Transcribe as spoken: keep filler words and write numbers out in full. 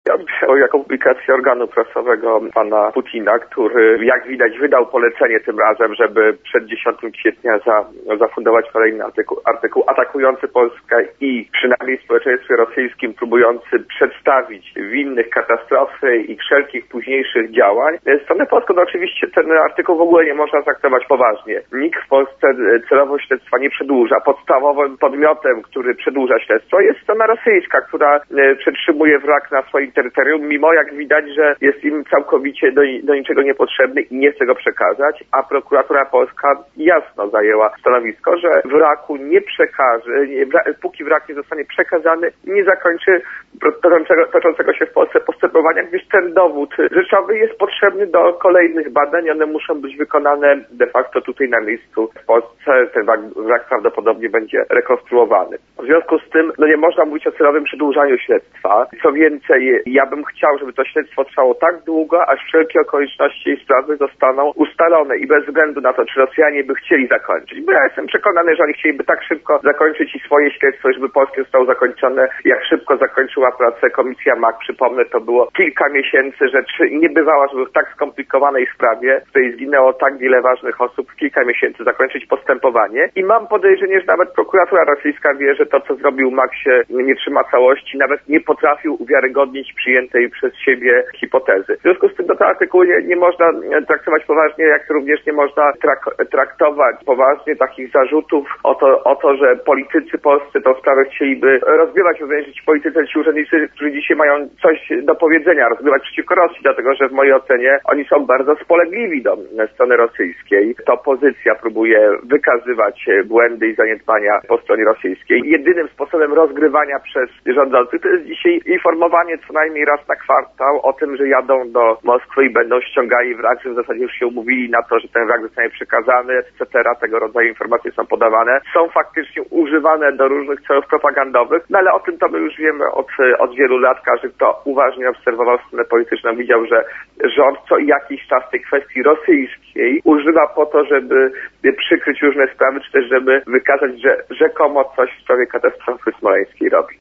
Ja bym chciał jako publikację organu prasowego pana Putina, który jak widać wydał polecenie tym razem, żeby przed dziesiątego kwietnia za, zafundować kolejny artykuł, artykuł atakujący Polskę i przynajmniej w społeczeństwie rosyjskim próbujący przedstawić winnych katastrofy i wszelkich późniejszych działań. Z strony polską no oczywiście ten artykuł w ogóle nie można traktować poważnie. Nikt w Polsce celowo śledztwa nie przedłuża. Podstawowym podmiotem, który przedłuża śledztwo jest strona rosyjska, która przetrzymuje wrak na swoim terytorium, mimo jak widać, że jest im całkowicie do, do niczego niepotrzebny i nie chce go przekazać, a prokuratura polska jasno zajęła stanowisko, że wraku nie przekaże, nie, póki wrak nie zostanie przekazany, nie zakończy toczącego, toczącego się w Polsce postępowania, gdyż ten dowód rzeczowy jest potrzebny do kolejnych badań, one muszą być wykonane de facto tutaj na miejscu w Polsce, ten wrak, wrak prawdopodobnie będzie rekonstruowany. W związku z tym no nie można mówić o celowym przedłużaniu śledztwa. Co więcej, ja bym chciał, żeby to śledztwo trwało tak długo, aż wszelkie okoliczności i sprawy zostaną ustalone i bez względu na to, czy Rosjanie by chcieli zakończyć. Bo ja jestem przekonany, że oni chcieliby tak szybko zakończyć i swoje śledztwo, żeby polskie zostało zakończone, jak szybko zakończyła pracę Komisja M A K. Przypomnę, to było kilka miesięcy, rzecz nie bywała, żeby w tak skomplikowanej sprawie, w której zginęło tak wiele ważnych osób, w kilka miesięcy zakończyć postępowanie. I mam podejrzenie, że nawet prokuratura rosyjska wie, że to, co zrobił M A K, się nie trzyma całości, nawet nie potrafił uwiarygodnić przyjętej przez siebie hipotezy. W związku z tym do tego artykułu nie, nie można traktować poważnie, jak również nie można trak- traktować poważnie takich zarzutów o to, o to, że politycy polscy tą sprawę chcieliby rozgrywać, również ci politycy, ci urzędnicy, którzy dzisiaj mają coś do powiedzenia, rozgrywać przeciwko Rosji, dlatego że w mojej ocenie oni są bardzo spolegliwi do strony rosyjskiej. To opozycja próbuje wykazywać błędy i zaniedbania po stronie rosyjskiej. Jedynym sposobem rozgrywania przez rządzących to jest dzisiaj informowanie co najmniej raz na kwartał o tym, że jadą do Moskwy i będą ściągali wrak, że w zasadzie już się umówili na to, że ten wrak zostanie przekazany, et cetera. Tego rodzaju informacje są podawane. Są faktycznie używane do różnych celów propagandowych, no ale o tym to my już wiemy od, od wielu lat. Każdy, kto uważnie obserwował scenę polityczną, widział, że rząd co jakiś czas tej kwestii rosyjskiej używa po to, żeby przykryć różne sprawy, czy też żeby wykazać, że rzekomo coś w sprawie katastrofy smoleńskiej robi.